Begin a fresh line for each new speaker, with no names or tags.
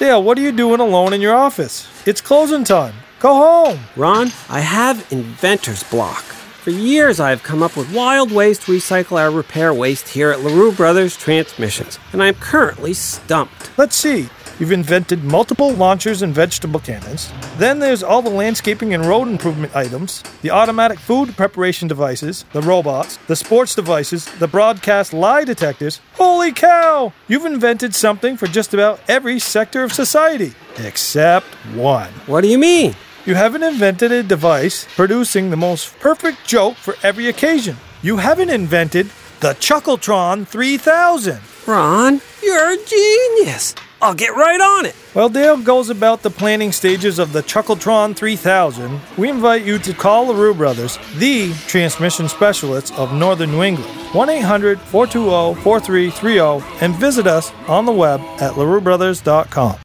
Dale, what are you doing alone in your office? It's closing time. Go home.
Ron, I have inventor's block. For years, I have come up with wild ways to recycle our repair waste here at LaRue Brothers Transmissions, and I am currently stumped.
Let's see. You've invented multiple launchers and vegetable cannons. Then there's all the landscaping and road improvement items, the automatic food preparation devices, the robots, the sports devices, the broadcast lie detectors. Holy cow! You've invented something for just about every sector of society, except one.
What do you mean?
You haven't invented a device producing the most perfect joke for every occasion. You haven't invented the Chuckletron 3000.
Ron, you're a genius. I'll get right on it.
While Dale goes about the planning stages of the Chuckletron 3000, we invite you to call LaRue Brothers, the transmission specialists of Northern New England, 1-800-420-4330, and visit us on the web at LaRueBrothers.com.